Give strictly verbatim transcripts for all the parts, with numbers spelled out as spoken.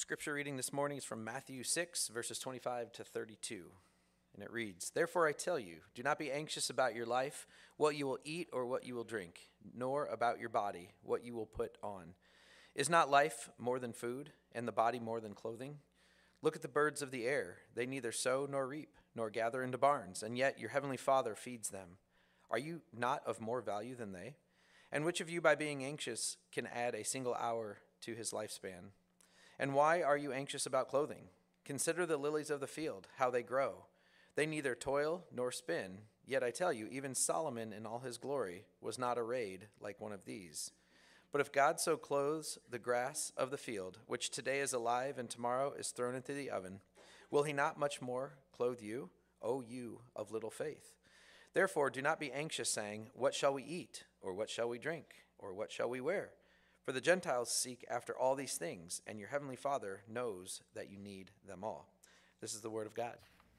Scripture reading this morning is from Matthew six, verses twenty-five to thirty-two. And it reads, "Therefore I tell you, do not be anxious about your life, what you will eat or what you will drink, nor about your body, what you will put on. Is not life more than food, and the body more than clothing? Look at the birds of the air. They neither sow nor reap, nor gather into barns, and yet your heavenly Father feeds them. Are you not of more value than they? And which of you, by being anxious, can add a single hour to his lifespan? And why are you anxious about clothing? Consider the lilies of the field, how they grow. They neither toil nor spin. Yet I tell you, even Solomon in all his glory was not arrayed like one of these. But if God so clothes the grass of the field, which today is alive and tomorrow is thrown into the oven, will he not much more clothe you, O you of little faith? Therefore do not be anxious, saying, what shall we eat? Or what shall we drink? Or what shall we wear? For the Gentiles seek after all these things, and your heavenly Father knows that you need them all." This is the word of God.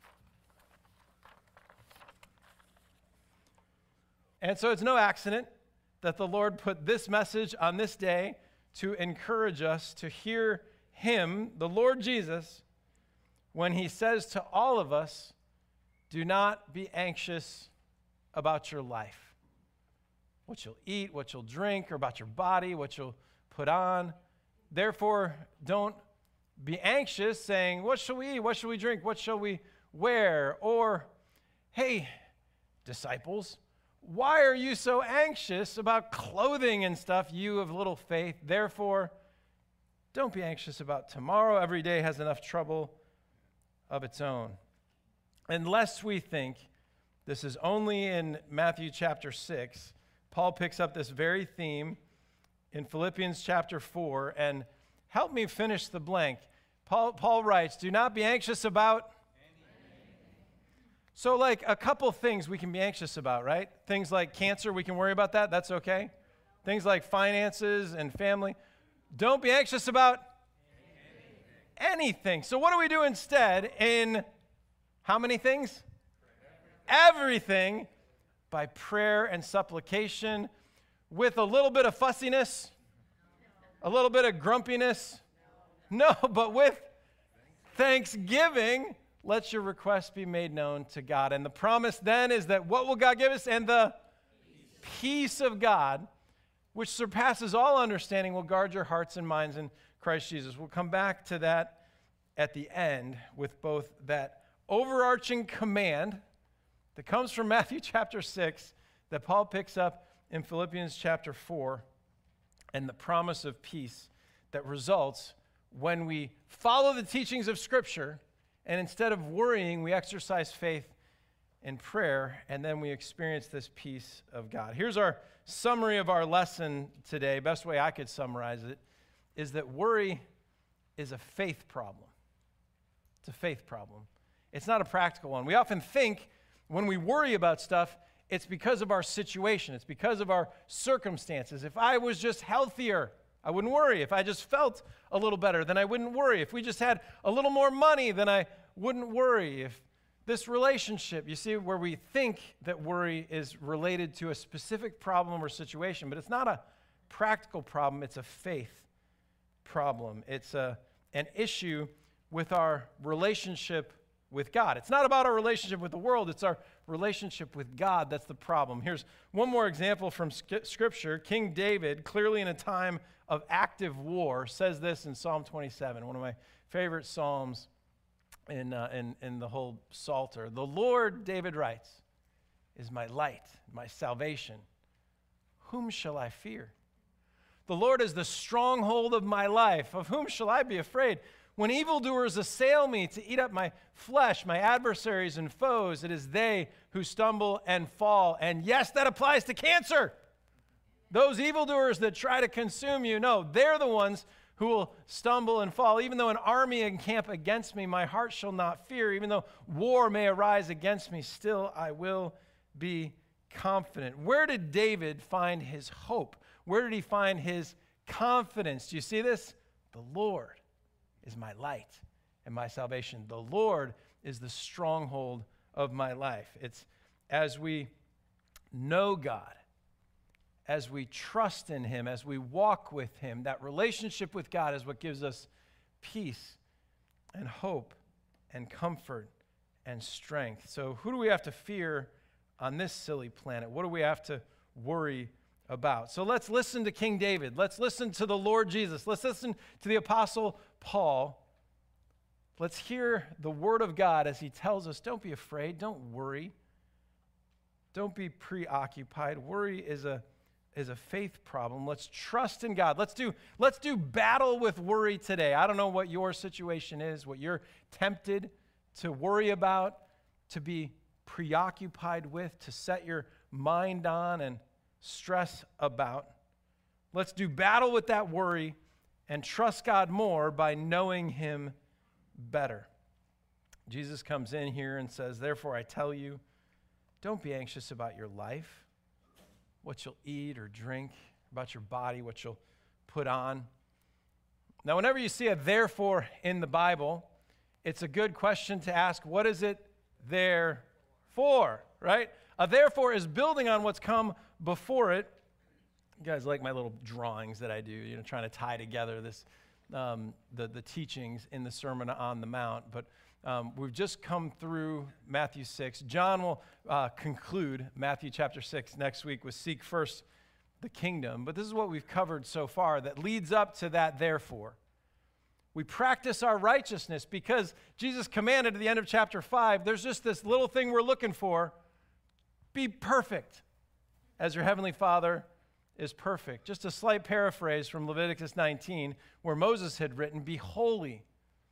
And so it's no accident that the Lord put this message on this day to encourage us to hear him, the Lord Jesus, when he says to all of us, do not be anxious about your life. What you'll eat, what you'll drink, or about your body, what you'll put on. Therefore, don't be anxious, saying, what shall we eat? What shall we drink? What shall we wear? Or, hey, disciples, why are you so anxious about clothing and stuff, you of little faith? Therefore, don't be anxious about tomorrow. Every day has enough trouble of its own. Unless we think this is only in Matthew chapter six, Paul picks up this very theme in Philippians chapter four, and help me finish the blank. Paul, Paul writes, do not be anxious about anything. So like a couple things we can be anxious about, right? Things like cancer, we can worry about that. That's okay. Things like finances and family. Don't be anxious about anything. anything. So what do we do instead in how many things? Everything. By prayer and supplication, with a little bit of fussiness, a little bit of grumpiness. No, but with thanksgiving, let your requests be made known to God. And the promise then is that what will God give us? And the peace of God, which surpasses all understanding, will guard your hearts and minds in Christ Jesus. We'll come back to that at the end with both that overarching command that comes from Matthew chapter six that Paul picks up in Philippians chapter four, and the promise of peace that results when we follow the teachings of Scripture, and instead of worrying, we exercise faith in prayer, and then we experience this peace of God. Here's our summary of our lesson today. Best way I could summarize it is that worry is a faith problem. It's a faith problem. It's not a practical one. We often think when we worry about stuff, it's because of our situation. It's because of our circumstances. If I was just healthier, I wouldn't worry. If I just felt a little better, then I wouldn't worry. If we just had a little more money, then I wouldn't worry. If this relationship, you see, where we think that worry is related to a specific problem or situation, but it's not a practical problem. It's a faith problem. It's a, an issue with our relationship with God. It's not about our relationship with the world. It's our relationship with God that's the problem. Here's one more example from Scripture. King David, clearly in a time of active war, says this in Psalm twenty-seven, one of my favorite psalms in, uh, in, in the whole Psalter. The Lord, David writes, is my light, my salvation. Whom shall I fear? The Lord is the stronghold of my life. Of whom shall I be afraid? When evildoers assail me to eat up my flesh, my adversaries and foes, it is they who stumble and fall. And yes, that applies to cancer. Those evildoers that try to consume you, no, they're the ones who will stumble and fall. Even though an army encamp against me, my heart shall not fear. Even though war may arise against me, still I will be confident. Where did David find his hope? Where did he find his confidence? Do you see this? The Lord is my light and my salvation. The Lord is the stronghold of my life. It's as we know God, as we trust in him, as we walk with him, that relationship with God is what gives us peace and hope and comfort and strength. So who do we have to fear on this silly planet? What do we have to worry about? So let's listen to King David. Let's listen to the Lord Jesus. Let's listen to the Apostle Paul. Let's hear the word of God as he tells us, don't be afraid, don't worry. Don't be preoccupied. Worry is a is a faith problem. Let's trust in God. Let's do let's do battle with worry today. I don't know what your situation is, what you're tempted to worry about, to be preoccupied with, to set your mind on and stress about. Let's do battle with that worry and trust God more by knowing him better. Jesus comes in here and says, therefore I tell you, don't be anxious about your life, what you'll eat or drink, about your body, what you'll put on. Now, whenever you see a therefore in the Bible, it's a good question to ask, what is it there for, right? A therefore is building on what's come before it. You guys like my little drawings that I do, you know, trying to tie together this, um, the, the teachings in the Sermon on the Mount. But um, we've just come through Matthew six. John will uh, conclude Matthew chapter six next week with seek first the kingdom. But this is what we've covered so far that leads up to that therefore. We practice our righteousness because Jesus commanded at the end of chapter five, there's just this little thing we're looking for. Be perfect as your heavenly Father is perfect. Just a slight paraphrase from Leviticus nineteen, where Moses had written, be holy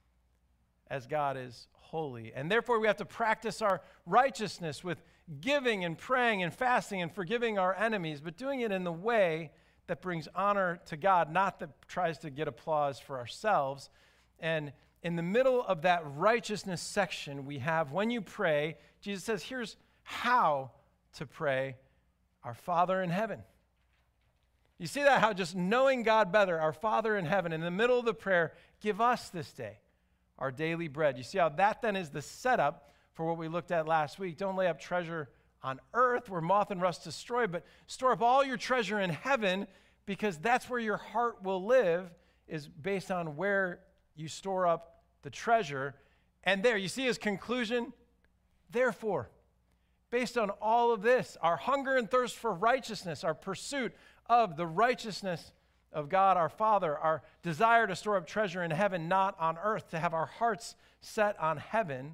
as God is holy. And therefore we have to practice our righteousness with giving and praying and fasting and forgiving our enemies, but doing it in the way that brings honor to God, not that tries to get applause for ourselves. And in the middle of that righteousness section, we have, when you pray, Jesus says, here's how to pray, our Father in heaven. You see that, how just knowing God better, our Father in heaven, in the middle of the prayer, give us this day our daily bread. You see how that then is the setup for what we looked at last week. Don't lay up treasure on earth where moth and rust destroy, but store up all your treasure in heaven, because that's where your heart will live, is based on where you store up the treasure. And there, you see his conclusion? Therefore, based on all of this, our hunger and thirst for righteousness, our pursuit of the righteousness of God our Father, our desire to store up treasure in heaven, not on earth, to have our hearts set on heaven,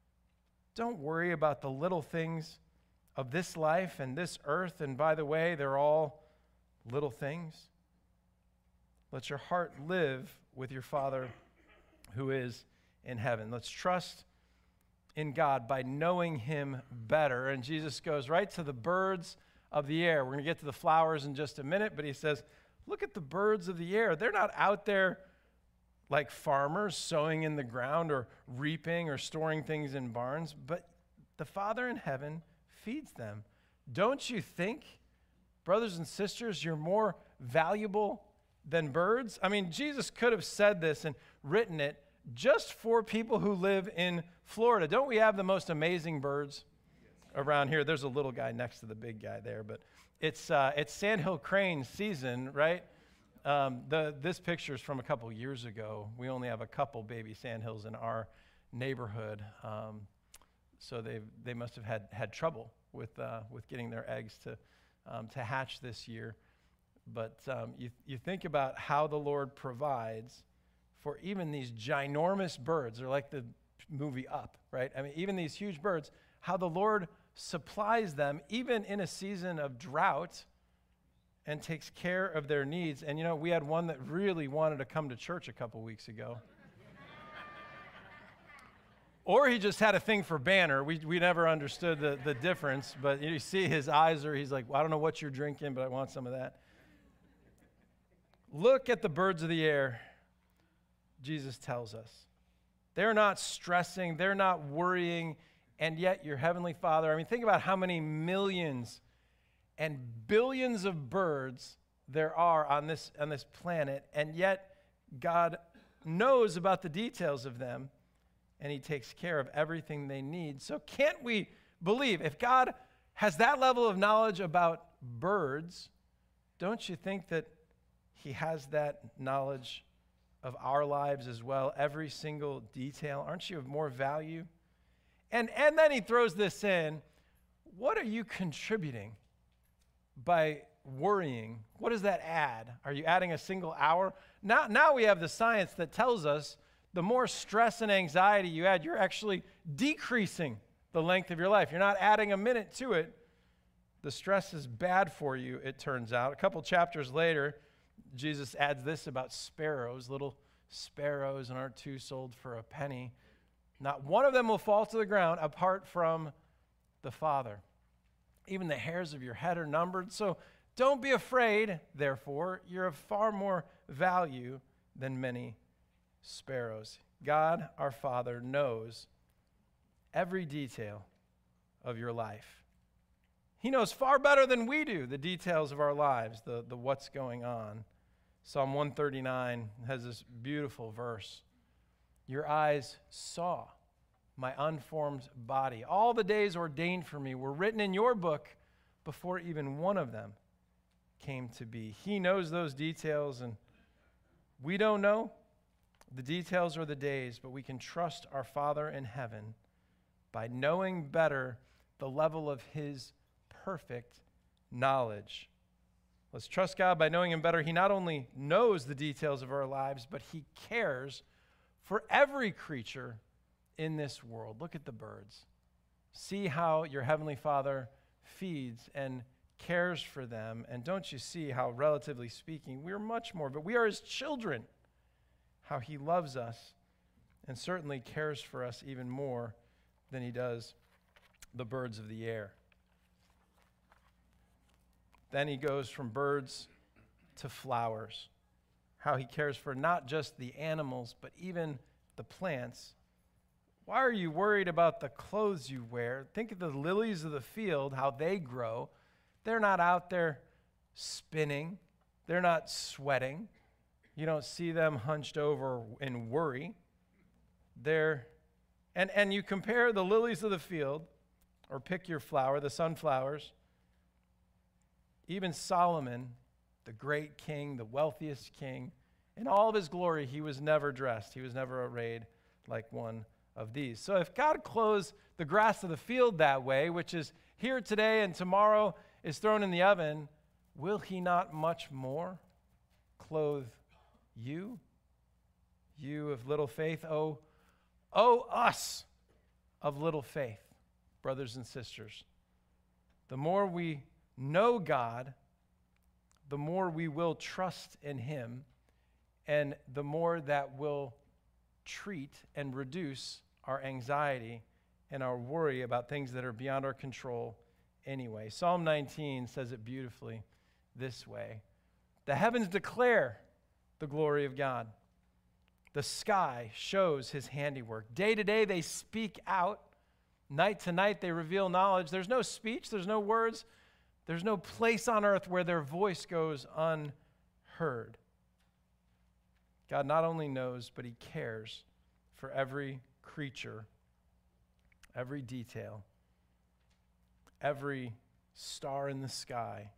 don't worry about the little things of this life and this earth. And by the way, they're all little things. Let your heart live with your Father who is in heaven. Let's trust in God by knowing him better. And Jesus goes right to the birds of the air. We're going to get to the flowers in just a minute, but he says, look at the birds of the air. They're not out there like farmers sowing in the ground or reaping or storing things in barns, but the Father in heaven feeds them. Don't you think, brothers and sisters, you're more valuable than birds? I mean, Jesus could have said this and written it just for people who live in Florida. Don't we have the most amazing birds around here? There's a little guy next to the big guy there, but it's uh, it's sandhill crane season, right? Um, the this picture is from a couple years ago. We only have a couple baby sandhills in our neighborhood, um, so they they must have had had trouble with uh, with getting their eggs to um, to hatch this year. But um, you you think about how the Lord provides for even these ginormous birds. They're like the movie Up, right? I mean, even these huge birds, how the Lord supplies them even in a season of drought and takes care of their needs. And you know, we had one that really wanted to come to church a couple weeks ago. Or he just had a thing for Banner. We we never understood the, the difference, but you see his eyes are, he's like, well, I don't know what you're drinking, but I want some of that. Look at the birds of the air, Jesus tells us. They're not stressing, they're not worrying, and yet your heavenly Father, I mean, think about how many millions and billions of birds there are on this, on this planet, and yet God knows about the details of them, and he takes care of everything they need. So can't we believe, if God has that level of knowledge about birds, don't you think that he has that knowledge of our lives as well, every single detail? Aren't you of more value? And, and then he throws this in. What are you contributing by worrying? What does that add? Are you adding a single hour? Now, now we have the science that tells us the more stress and anxiety you add, you're actually decreasing the length of your life. You're not adding a minute to it. The stress is bad for you, it turns out. A couple chapters later, Jesus adds this about sparrows, little sparrows, and aren't two sold for a penny. Not one of them will fall to the ground apart from the Father. Even the hairs of your head are numbered. So don't be afraid, therefore. You're of far more value than many sparrows. God, our Father, knows every detail of your life. He knows far better than we do the details of our lives, the, the what's going on. Psalm one thirty-nine has this beautiful verse. Your eyes saw my unformed body. All the days ordained for me were written in your book before even one of them came to be. He knows those details, and we don't know the details or the days, but we can trust our Father in heaven by knowing better the level of his perfect knowledge. Let's trust God by knowing him better. He not only knows the details of our lives, but he cares for every creature in this world. Look at the birds. See how your heavenly Father feeds and cares for them. And don't you see how, relatively speaking, we're much more, but we are his children. How he loves us and certainly cares for us even more than he does the birds of the air. Then he goes from birds to flowers. How he cares for not just the animals, but even the plants. Why are you worried about the clothes you wear? Think of the lilies of the field, how they grow. They're not out there spinning. They're not sweating. You don't see them hunched over in worry. They're, and, and you compare the lilies of the field, or pick your flower, the sunflowers. Even Solomon, the great king, the wealthiest king, in all of his glory, he was never dressed. He was never arrayed like one of these. So if God clothes the grass of the field that way, which is here today and tomorrow is thrown in the oven, will he not much more clothe you? You of little faith, oh, oh us of little faith, brothers and sisters. The more we know God, the more we will trust in him, and the more that will treat and reduce our anxiety and our worry about things that are beyond our control anyway. Psalm nineteen says it beautifully this way. The heavens declare the glory of God. The sky shows his handiwork. Day to day they speak out. Night to night they reveal knowledge. There's no speech, there's no words. There's no place on earth where their voice goes unheard. God not only knows, but he cares for every creature, every detail, every star in the sky.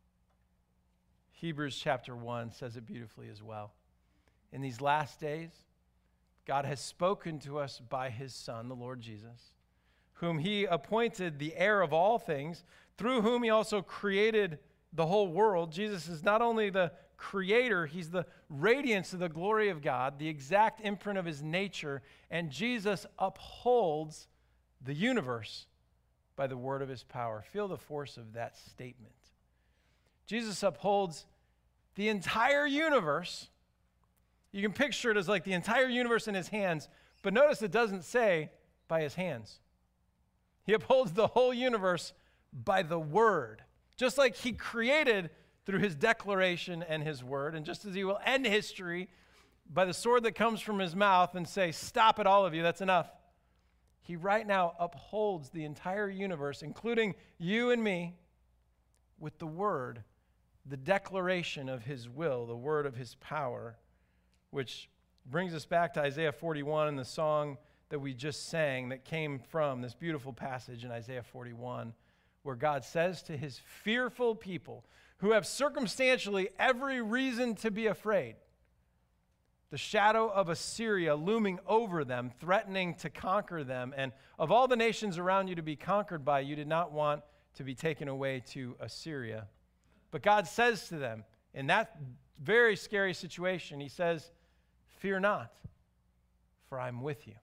Hebrews chapter one says it beautifully as well. In these last days, God has spoken to us by his Son, the Lord Jesus, whom he appointed the heir of all things, through whom he also created the whole world. Jesus is not only the creator, he's the radiance of the glory of God, the exact imprint of his nature, and Jesus upholds the universe by the word of his power. Feel the force of that statement. Jesus upholds the entire universe. You can picture it as like the entire universe in his hands, but notice it doesn't say by his hands. He upholds the whole universe by the word. Just like he created through his declaration and his word, and just as he will end history by the sword that comes from his mouth and say, stop it, all of you, that's enough. He right now upholds the entire universe, including you and me, with the word, the declaration of his will, the word of his power, which brings us back to Isaiah forty-one and the song that we just sang that came from this beautiful passage in Isaiah forty-one, where God says to his fearful people who have circumstantially every reason to be afraid, the shadow of Assyria looming over them, threatening to conquer them. And of all the nations around you to be conquered by, you did not want to be taken away to Assyria. But God says to them, in that very scary situation, he says, fear not, for I'm with you.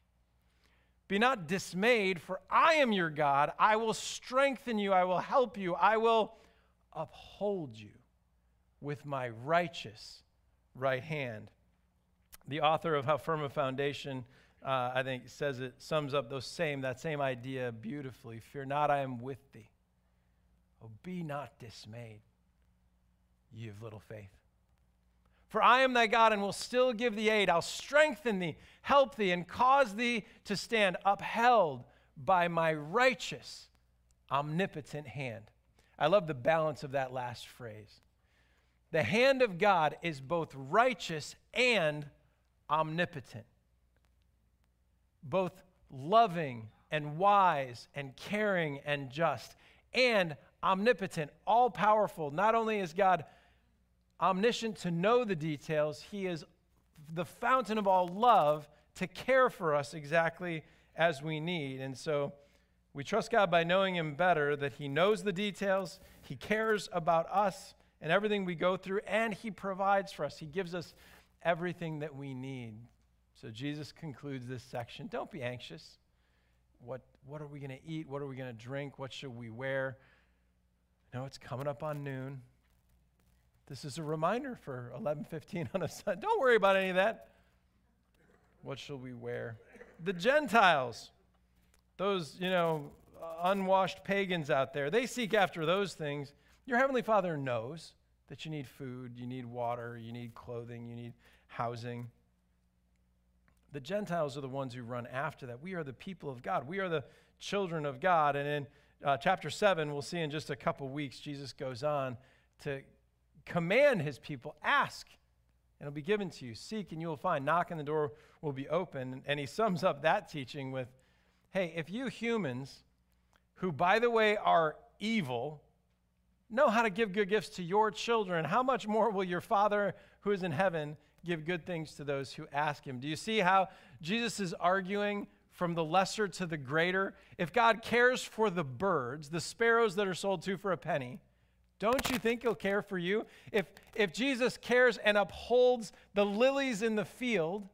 Be not dismayed, for I am your God. I will strengthen you. I will help you. I will uphold you with my righteous right hand. The author of How Firm a Foundation, uh, I think, says it, sums up those same, that same idea beautifully. Fear not, I am with thee. Oh, be not dismayed, ye of little faith. For I am thy God and will still give thee aid. I'll strengthen thee, help thee, and cause thee to stand upheld by my righteous, omnipotent hand. I love the balance of that last phrase. The hand of God is both righteous and omnipotent, both loving and wise and caring and just, and omnipotent, all-powerful. Not only is God omniscient to know the details, he is the fountain of all love to care for us exactly as we need. And so we trust God by knowing him better, that he knows the details, he cares about us and everything we go through, and he provides for us. He gives us everything that we need. So Jesus concludes this section. Don't be anxious. What, what are we going to eat? What are we going to drink? What should we wear? No, it's coming up on noon. This is a reminder for eleven fifteen on a Sunday. Don't worry about any of that. What shall we wear? The Gentiles, those, you know, unwashed pagans out there, they seek after those things. Your Heavenly Father knows that you need food, you need water, you need clothing, you need housing. The Gentiles are the ones who run after that. We are the people of God. We are the children of God. And in uh, chapter seven, we'll see in just a couple weeks, Jesus goes on to command his people, ask, and it'll be given to you. Seek, and you will find. Knock, and the door will be open. And he sums up that teaching with, hey, if you humans, who, by the way, are evil, know how to give good gifts to your children, how much more will your Father who is in heaven give good things to those who ask him? Do you see how Jesus is arguing from the lesser to the greater? If God cares for the birds, the sparrows that are sold two for a penny, don't you think he'll care for you? If, if Jesus cares and upholds the lilies in the field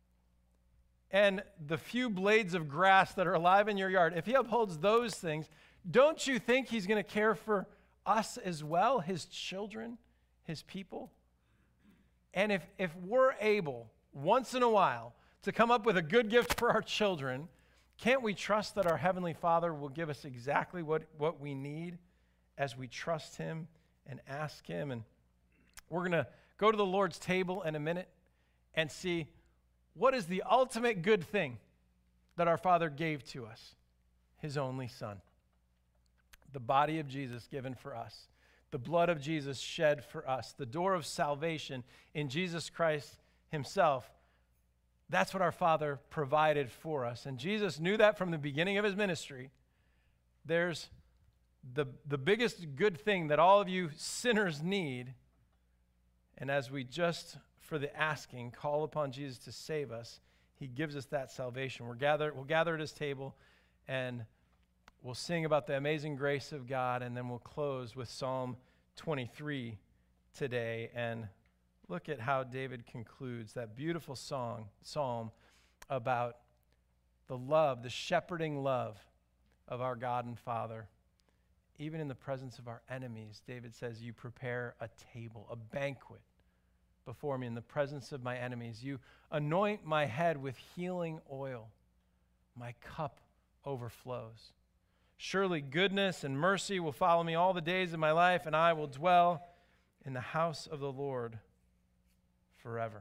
and the few blades of grass that are alive in your yard, if he upholds those things, don't you think he's going to care for us as well, his children, his people? And if, if we're able, once in a while, to come up with a good gift for our children, can't we trust that our Heavenly Father will give us exactly what, what we need as we trust him and ask him? And we're going to go to the Lord's table in a minute and see what is the ultimate good thing that our Father gave to us, his only Son. The body of Jesus given for us, the blood of Jesus shed for us, the door of salvation in Jesus Christ himself. That's what our Father provided for us. And Jesus knew that from the beginning of his ministry. There's the, the biggest good thing that all of you sinners need. And as we just, for the asking, call upon Jesus to save us, he gives us that salvation. We're gathered, we'll gather at his table, and we'll sing about the amazing grace of God, and then we'll close with Psalm twenty-three today and look at how David concludes that beautiful song, psalm about the love, the shepherding love of our God and Father. Even in the presence of our enemies, David says, you prepare a table, a banquet before me in the presence of my enemies. You anoint my head with healing oil. My cup overflows. Surely goodness and mercy will follow me all the days of my life, and I will dwell in the house of the Lord forever.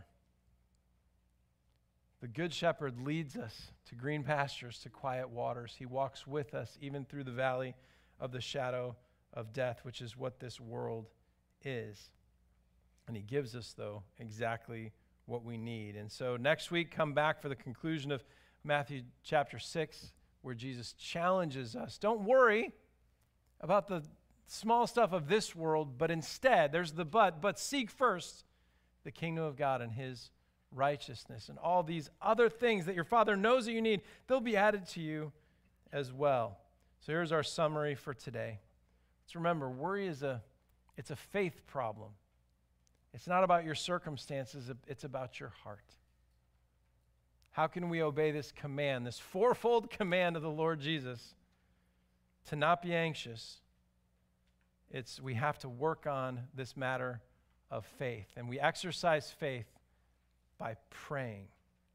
The Good Shepherd leads us to green pastures, to quiet waters. He walks with us even through the valley of the shadow of death, which is what this world is. And he gives us, though, exactly what we need. And so next week, come back for the conclusion of Matthew chapter six, where Jesus challenges us. Don't worry about the small stuff of this world, but instead, there's the but, but seek first the kingdom of God and his righteousness, and all these other things that your Father knows that you need, they'll be added to you as well. So here's our summary for today. Let's remember, worry is a, it's a faith problem. It's not about your circumstances, it's about your heart. How can we obey this command, this fourfold command of the Lord Jesus to not be anxious? It's we have to work on this matter of faith, and we exercise faith by praying.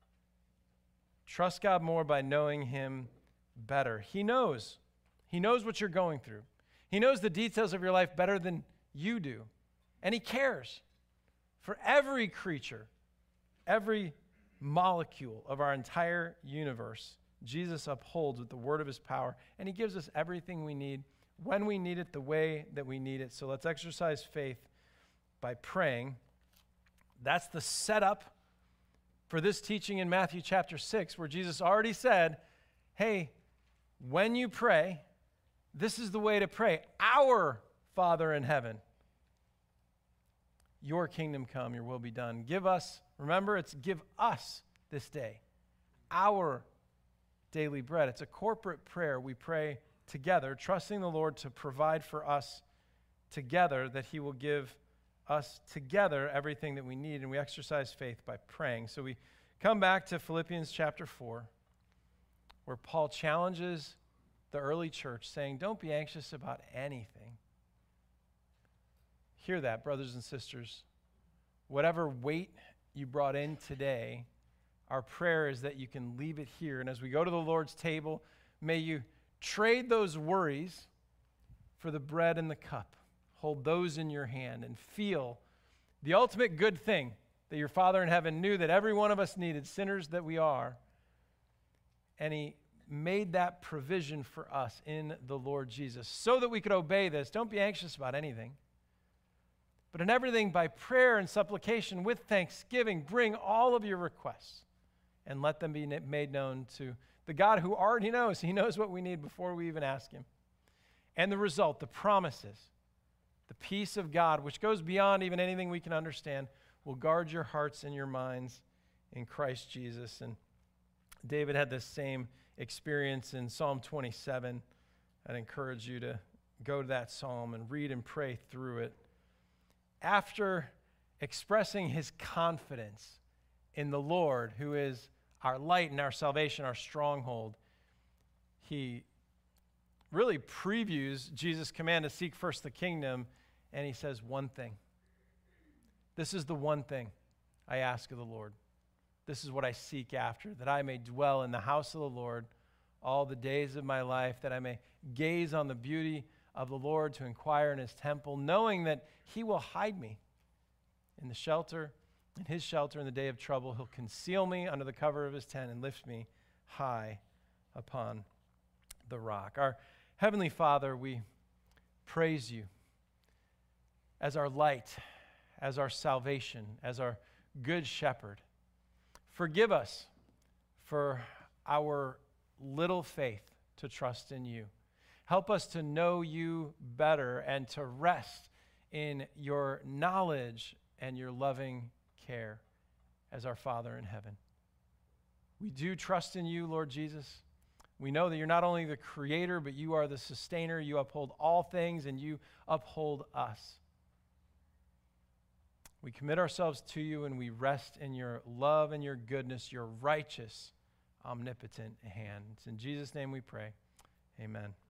Trust God more by knowing him better. He knows. He knows what you're going through. He knows the details of your life better than you do, and he cares for every creature, every molecule of our entire universe. Jesus upholds with the word of his power, and he gives us everything we need when we need it, the way that we need it. So let's exercise faith by praying. That's the setup for this teaching in Matthew chapter six, where Jesus already said, hey, when you pray, this is the way to pray. Our Father in heaven, your kingdom come, your will be done. Give us, remember, it's give us this day our daily bread. It's a corporate prayer. We pray together, trusting the Lord to provide for us together, that he will give us together everything that we need, and we exercise faith by praying. So we come back to Philippians chapter four, where Paul challenges the early church, saying, don't be anxious about anything. Hear that, brothers and sisters. Whatever weight you brought in today, our prayer is that you can leave it here. And as we go to the Lord's table, may you trade those worries for the bread and the cup. Hold those in your hand and feel the ultimate good thing that your Father in heaven knew that every one of us needed, sinners that we are. And he made that provision for us in the Lord Jesus so that we could obey this. Don't be anxious about anything, but in everything by prayer and supplication with thanksgiving, bring all of your requests and let them be made known to the God who already knows. He knows what we need before we even ask him. And the result, the promises, the peace of God, which goes beyond even anything we can understand, will guard your hearts and your minds in Christ Jesus. And David had this same experience in Psalm twenty-seven. I'd encourage you to go to that psalm and read and pray through it. After expressing his confidence in the Lord, who is our light and our salvation, our stronghold, he really previews Jesus' command to seek first the kingdom, and he says one thing. This is the one thing I ask of the Lord. This is what I seek after, that I may dwell in the house of the Lord all the days of my life, that I may gaze on the beauty of the Lord, to inquire in his temple, knowing that he will hide me in the shelter, in his shelter in the day of trouble. He'll conceal me under the cover of his tent and lift me high upon the rock. Our Heavenly Father, we praise you as our light, as our salvation, as our good shepherd. Forgive us for our little faith to trust in you. Help us to know you better and to rest in your knowledge and your loving care as our Father in heaven. We do trust in you, Lord Jesus. We know that you're not only the creator, but you are the sustainer. You uphold all things, and you uphold us. We commit ourselves to you, and we rest in your love and your goodness, your righteous, omnipotent hand. It's in Jesus' name we pray. Amen.